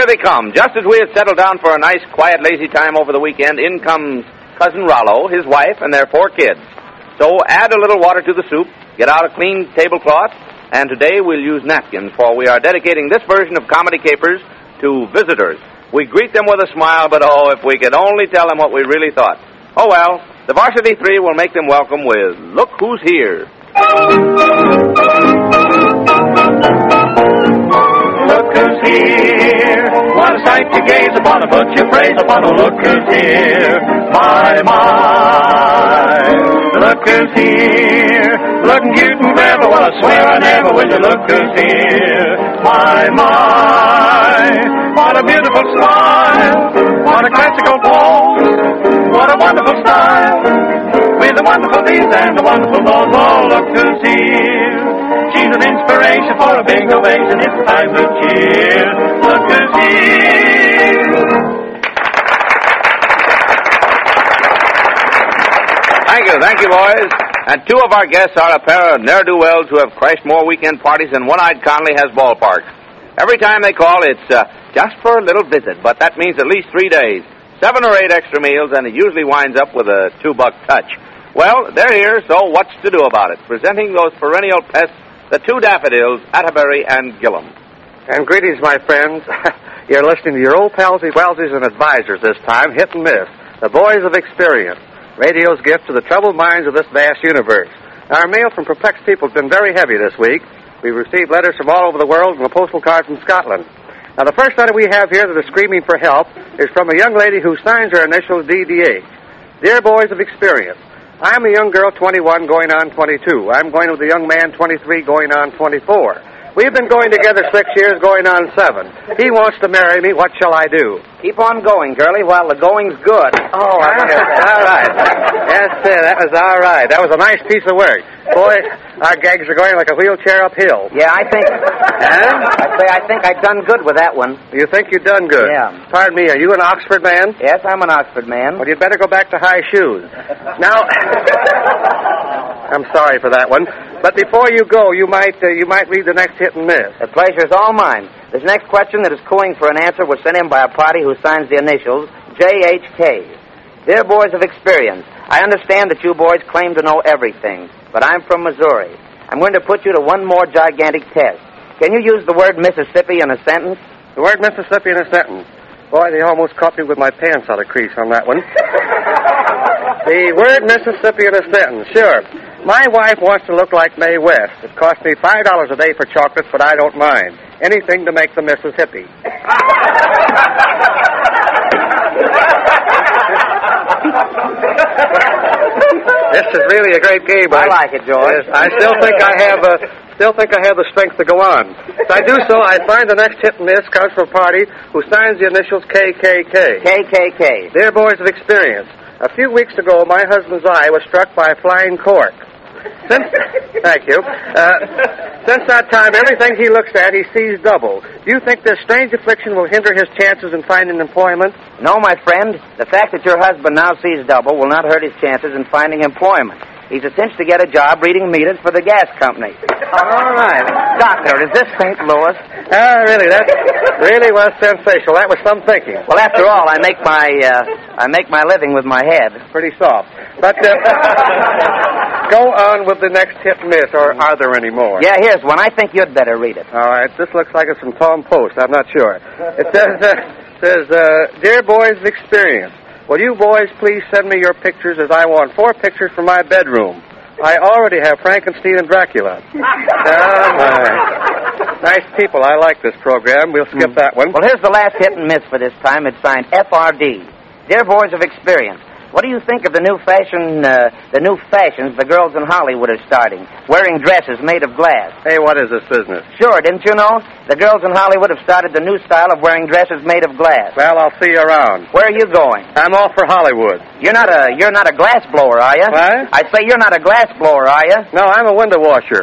they come. Just as we had settled down for a nice, quiet, lazy time over the weekend, in comes Cousin Rollo, his wife, and their 4 kids. So add a little water to the soup, get out a clean tablecloth, and today we'll use napkins, for we are dedicating this version of Comedy Capers to visitors. We greet them with a smile, but oh, if we could only tell them what we really thought. Oh, well, the Varsity Three will make them welcome with Look Who's Here. Look who's here, what a sight to gaze upon, a put your praise upon, oh look who's here, my. Look who's here, looking cute and clever, well I swear I never will you look who's here, my. What a beautiful smile, what a classical pose, what a wonderful style, with a wonderful beat and a wonderful pose, oh look who's here. She's an inspiration for a big ovation. It's time to cheer. Look who's here. Thank you, boys. And 2 of our guests are a pair of ne'er-do-wells who have crashed more weekend parties than One-Eyed Conley has ballparks. Every time they call, it's just for a little visit, but that means at least 3 days, 7 or 8 extra meals, and it usually winds up with a $2 touch. Well, they're here, so what's to do about it? Presenting those perennial pests, the 2 Daffodils, Atterbury and Gillum. And greetings, my friends. You're listening to your old palsy, Wellsies, and advisors this time, Hit and Miss, the boys of experience, radio's gift to the troubled minds of this vast universe. Our mail from perplexed people has been very heavy this week. We've received letters from all over the world and a postal card from Scotland. Now, the first letter we have here that is screaming for help is from a young lady who signs her initials DDH. Dear boys of experience, I'm a young girl, 21, going on 22. I'm going with a young man, 23, going on 24. We've been going together 6 years, going on 7. He wants to marry me. What shall I do? Keep on going, girlie, while the going's good. Oh, all right. Yes, sir, that was all right. That was a nice piece of work. Boy, our gags are going like a wheelchair uphill. Yeah, I think... I think I've done good with that one. You think you've done good? Yeah. Pardon me, are you an Oxford man? Yes, I'm an Oxford man. Well, you'd better go back to high shoes. Now... I'm sorry for that one. But before you go, you might read the next hit and miss. The pleasure's all mine. This next question that is cooing for an answer was sent in by a party who signs the initials JHK. Dear boys of experience, I understand that you boys claim to know everything, but I'm from Missouri. I'm going to put you to one more gigantic test. Can you use the word Mississippi in a sentence? The word Mississippi in a sentence? Boy, they almost caught me with my pants out of crease on that one. The word Mississippi in a sentence, sure. My wife wants to look like Mae West. It costs me $5 a day for chocolates, but I don't mind. Anything to make the Mississippi. This is really a great game. I like it, George. Yes, I still think I have the strength to go on. If I do so, I find the next hit and miss comes from a party who signs the initials KKK. KKK. Dear boys of experience, a few weeks ago, my husband's eye was struck by a flying cork. Thank you. Since that time, everything he looks at, he sees double. Do you think this strange affliction will hinder his chances in finding employment? No, my friend. The fact that your husband now sees double will not hurt his chances in finding employment. He's a cinch to get a job reading meters for the gas company. All right. Doctor, is this St. Louis? Really, that really was sensational. That was some thinking. Well, after all, I make my living with my head. Pretty soft. But go on with the next hit and miss, or are there any more? Yeah, here's one. I think you'd better read it. All right. This looks like it's from Tom Post. I'm not sure. It says, Dear boys of experience, will you boys please send me your pictures, as I want 4 pictures for my bedroom. I already have Frankenstein and Dracula. Nice people. I like this program. We'll skip that one. Well, here's the last hit and miss for this time. It's signed FRD. Dear boys of experience, what do you think of the new fashions the girls in Hollywood are starting, wearing dresses made of glass? Hey, what is this business? Sure, didn't you know? The girls in Hollywood have started the new style of wearing dresses made of glass. Well, I'll see you around. Where are you going? I'm off for Hollywood. You're not a glass blower, are you? What? I say you're not a glass blower, are you? No, I'm a window washer.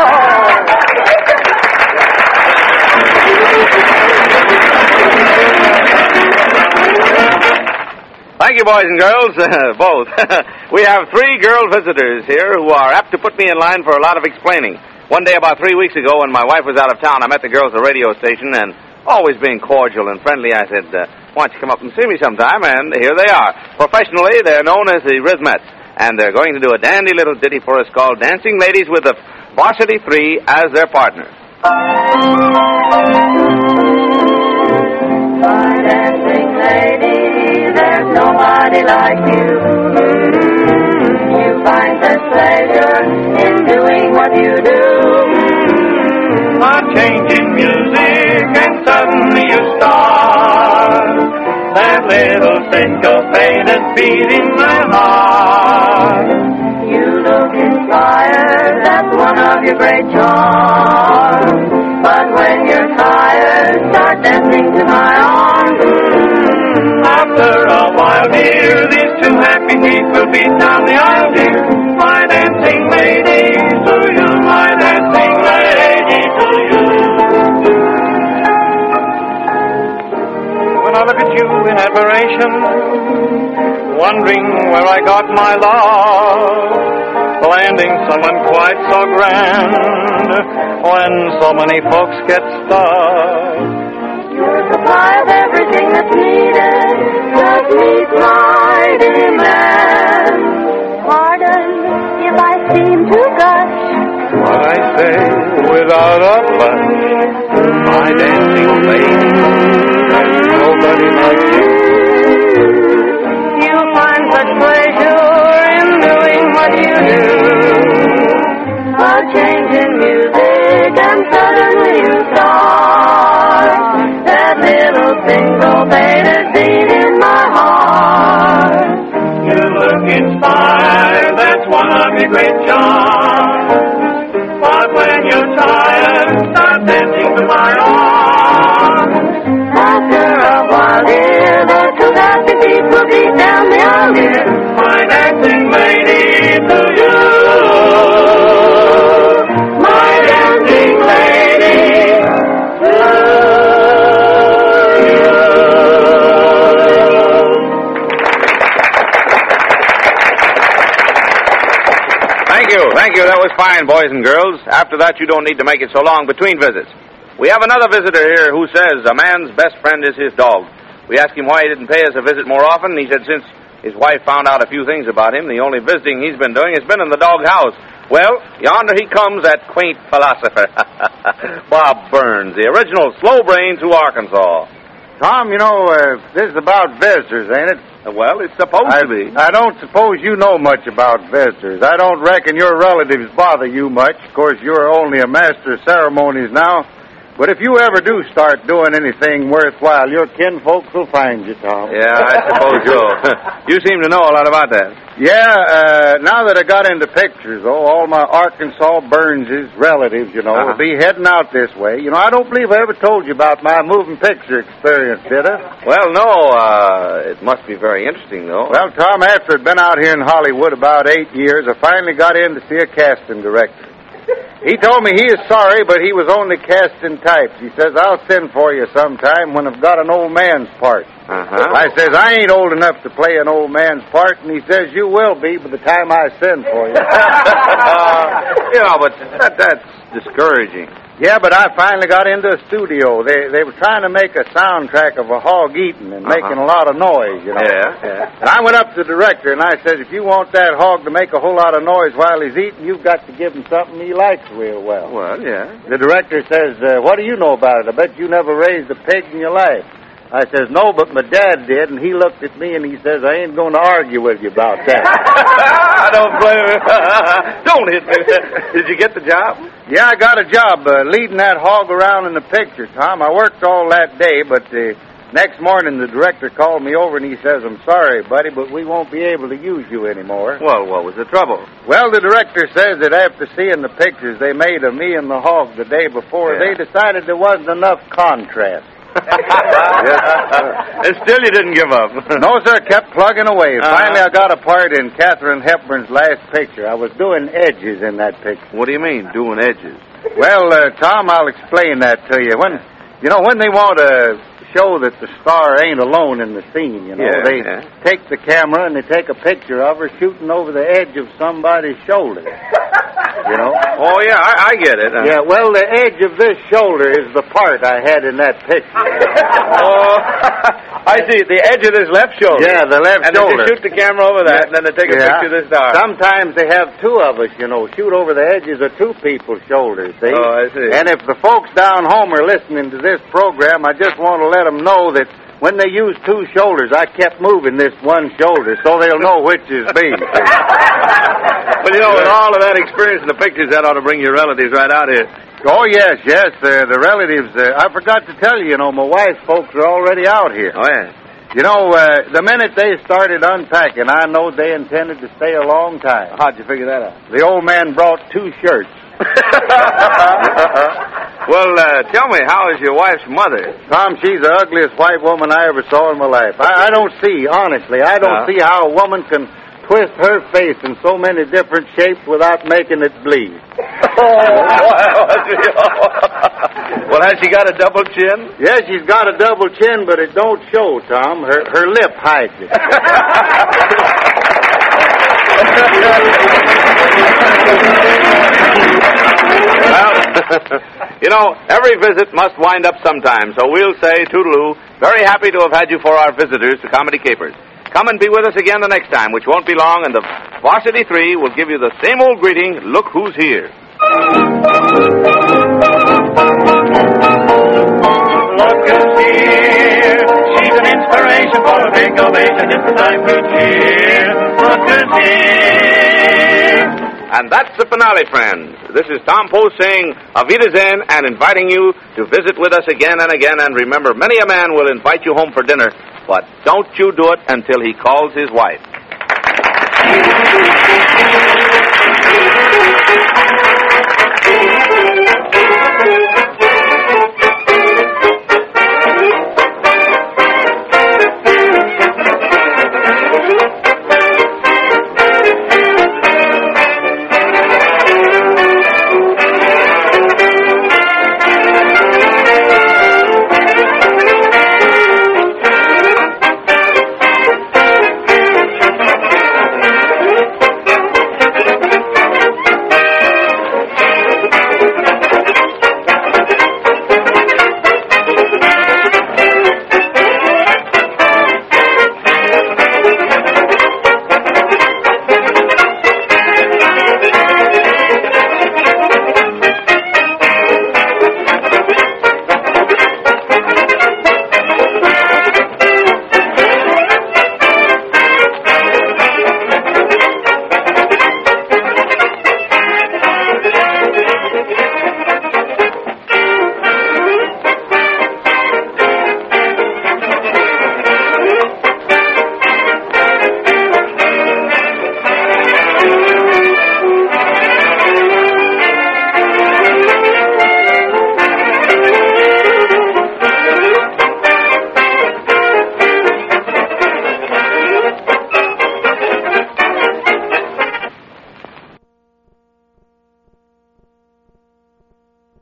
Thank you, boys and girls, both. We have 3 girl visitors here who are apt to put me in line for a lot of explaining. One day about 3 weeks ago when my wife was out of town, I met the girls at the radio station, and always being cordial and friendly, I said, why don't you come up and see me sometime? And here they are. Professionally, they're known as the Rhythmettes, and they're going to do a dandy little ditty for us called Dancing Ladies with the Varsity Three as their partners. My dancing lady, there's nobody like you. You find such pleasure in doing what you do. A change in music and suddenly you start. That little syncopated beat in my heart. You look inspired, that's one of your great charms. But when you're tired, start dancing to my arms. After a while, dear, these two happy feet will beat down the aisle, dear. My dancing lady to you, my dancing lady to you. When I look at you in admiration, wondering where I got my love, landing someone quite so grand, when so many folks get stuck. You're the supply of everything that's needed, just meet my demand. Pardon if I seem to gush. What I say without a blush, my dancing lady, there's nobody like you. You find such pleasure in doing what you do. A change in music and suddenly you start. That little single-faded beat in my heart. You look inspired, that's one of your great charms. But when you're tired, start dancing to my arms. After a while, dear, those two happy feet will beat down the aisle, dear. My dancing lady to you. My dancing lady to you. Thank you. That was fine, boys and girls. After that, you don't need to make it so long between visits. We have another visitor here who says a man's best friend is his dog. We asked him why he didn't pay us a visit more often, and he said since his wife found out a few things about him, the only visiting he's been doing has been in the dog house. Well, yonder he comes, that quaint philosopher, Bob Burns, the original slow brain to Arkansas. Tom, you know, this is about visitors, ain't it? Well, it's supposed to be. I don't suppose you know much about visitors. I don't reckon your relatives bother you much. Of course, you're only a master of ceremonies now. But if you ever do start doing anything worthwhile, your kinfolks will find you, Tom. Yeah, I suppose so. You seem to know a lot about that. Yeah, now that I got into pictures, all my Arkansas Burns' relatives, will be heading out this way. I don't believe I ever told you about my moving picture experience, did I? Well, no, it must be very interesting, though. Well, Tom, after I'd been out here in Hollywood about 8 years, I finally got in to see a casting director. He told me he is sorry, but he was only casting types. He says, I'll send for you sometime when I've got an old man's part. I says, I ain't old enough to play an old man's part, and he says, you will be by the time I send for you. But that's discouraging. Yeah, but I finally got into a studio. They were trying to make a soundtrack of a hog eating and making a lot of noise, Yeah. And I went up to the director and I said, if you want that hog to make a whole lot of noise while he's eating, you've got to give him something he likes real well. Well, yeah. The director says, what do you know about it? I bet you never raised a pig in your life. I says, no, but my dad did, and he looked at me and he says, I ain't going to argue with you about that. I don't blame him. Don't hit me. Did you get the job? Yeah, I got a job leading that hog around in the picture, Tom. I worked all that day, but next morning the director called me over and he says, I'm sorry, buddy, but we won't be able to use you anymore. Well, what was the trouble? Well, the director says that after seeing the pictures they made of me and the hog the day before, they decided there wasn't enough contrast. And still you didn't give up. No, sir, kept plugging away. Finally, I got a part in Katharine Hepburn's last picture. I was doing edges in that picture. What do you mean, doing edges? Well, Tom, I'll explain that to you. When they want to show that the star ain't alone in the scene, they take the camera and they take a picture of her shooting over the edge of somebody's shoulder. you know. Oh, yeah, I get it. Yeah, well, the edge of this shoulder is the part I had in that picture. Oh, I see. The edge of this left shoulder. Yeah, the left shoulder. And they shoot the camera over that, and then they take a picture of this star. Sometimes they have two of us, you know, shoot over the edges of two people's shoulders, see? Oh, I see. And if the folks down home are listening to this program, I just want to let them know that when they use two shoulders, I kept moving this one shoulder so they'll know which is me. Well, you know, with all of that experience in the pictures, that ought to bring your relatives right out here. Oh, yes. The relatives, I forgot to tell you, my wife's folks are already out here. Oh, yeah. You know, the minute they started unpacking, I know they intended to stay a long time. How'd you figure that out? The old man brought 2 shirts. Well, tell me, how is your wife's mother? Tom, she's the ugliest white woman I ever saw in my life. I don't see, honestly, I don't see how a woman can twist her face in so many different shapes without making it bleed. Well, has she got a double chin? Yeah, she's got a double chin, but it don't show, Tom. Her lip hides it. Well, you know, every visit must wind up sometime, so we'll say toodaloo. Very happy to have had you for our visitors to Comedy Capers. Come and be with us again the next time, which won't be long, and the Varsity 3 will give you the same old greeting, look who's here. Look who's here. She's an inspiration for a big ovation. It's the time to cheer. Look who's here. And that's the finale, friends. This is Tom Post saying Auf Wiedersehen and inviting you to visit with us again and again. And remember, many a man will invite you home for dinner, but don't you do it until he calls his wife.